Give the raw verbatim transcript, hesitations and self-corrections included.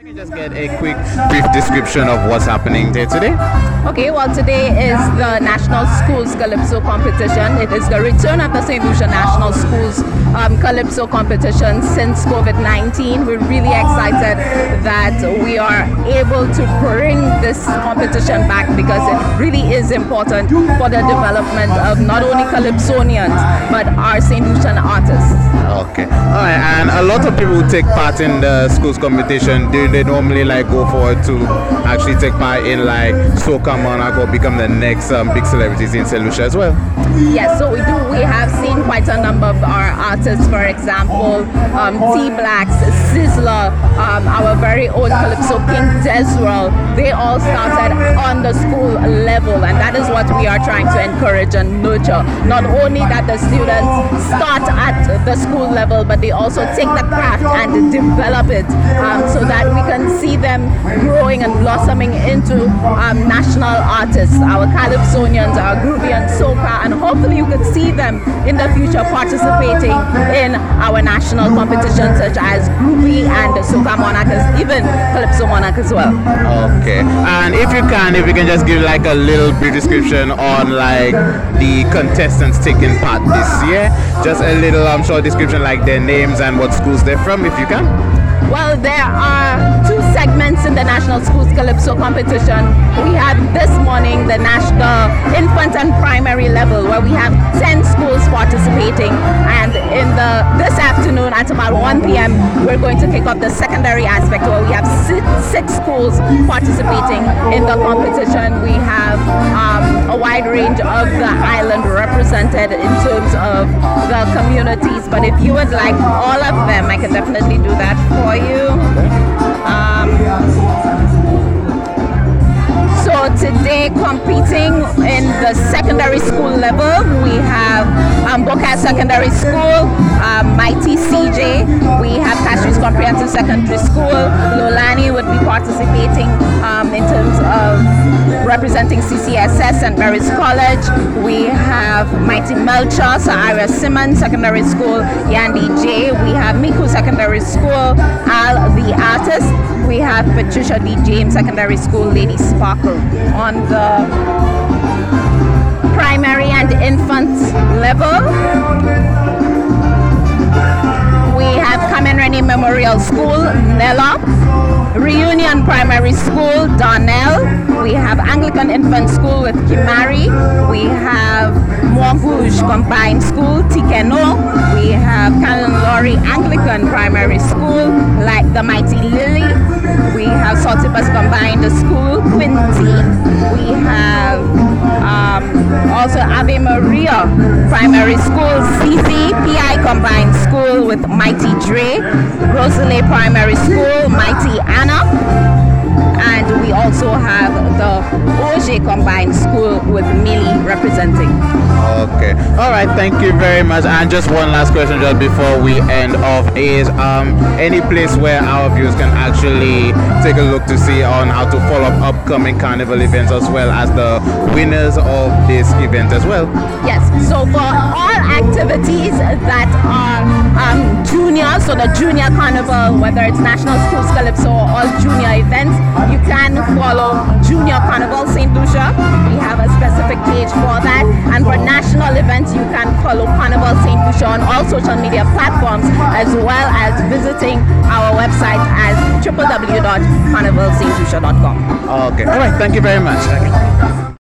Can you just get a quick, brief description of what's happening there today? Okay, well, today is the National Schools Calypso Competition. It is the return of the Saint Lucia National Schools um, Calypso Competition since COVID nineteen. We're really excited that we are able to bring this competition back because it really is important for the development of not only Calypsonians, but our Saint Lucian artists. Okay, all right, and a lot of people who take part in the schools competition, do they normally like go forward to actually take part in like Soca Monarch or become the next um, big celebrities in Saint Lucia as well? Yes, so we do. We have seen quite a number of our artists, for example, um, T-Blacks, Sizzler, um, our very own Calypso King Desrel. They all started on the school level, and that is what we are trying to encourage and nurture. Not only that the students start at the school level, but they also take the craft and develop it um, so that we can see them growing and blossoming into um, national artists, our Calypsonians, our Groovian Soca, and hopefully you could see them in the future participating in our national competitions such as Groovy and Soca Monarch, even Calypso Monarch as well. Okay, and if you can, if you can just give like a little brief description on like the contestants taking part this year, just a little um, short description like their names and what schools they're from, if you can. Well, there are two segments in the National Schools Calypso Competition. We have this morning the national infant and primary level where we have ten schools participating, and in the this afternoon at about one p.m. we're going to kick off the secondary aspect where we have six, six schools participating in the competition. We have um, a wide range of the island represented in terms of the communities, but if you would like all of them, I can definitely do that for you. Um, so today, competing in the secondary school level, we have um, Boca Secondary School, um, Mighty C J, we have Castries Comprehensive Secondary School, Lolani would be participating um, in terms of representing C C S S and Barry's College. We have Mighty Melcher, Sahara Simmons Secondary School, Yandy J. We have Miku Secondary School, Al the Artist. We have Patricia D. James Secondary School, Lady Sparkle. On the primary and infant level, we have Carmen Rennie Memorial School, Nella. Reunion Primary School, Darnell. We have Anglican Infant School with Kimari. We have Montrouge Combined School, Tikeno. We have Canon Laurie Anglican Primary School, like the Mighty Lily. We have Saltibus Combined School, Quinty. We have um, also Ave Maria Primary School, C C, P I Combined School with Mighty Dre. Rosalie Primary School, Mighty Anna. And we also have the Auger Combined School with Millie representing. Okay, all right, thank you very much. And just one last question just before we end off is um, any place where our viewers can actually take a look to see on how to follow up upcoming carnival events as well as the winners of this event as well? Yes, so for all activities that are um, junior, so the junior carnival, whether it's National Schools Calypso or all junior events, you can follow Junior Carnival Saint Lucia. We have a specific page for that. And for national events, you can follow Carnival Saint Lucia on all social media platforms, as well as visiting our website at w w w dot carnival saint lucia dot com. Okay, all right, thank you very much.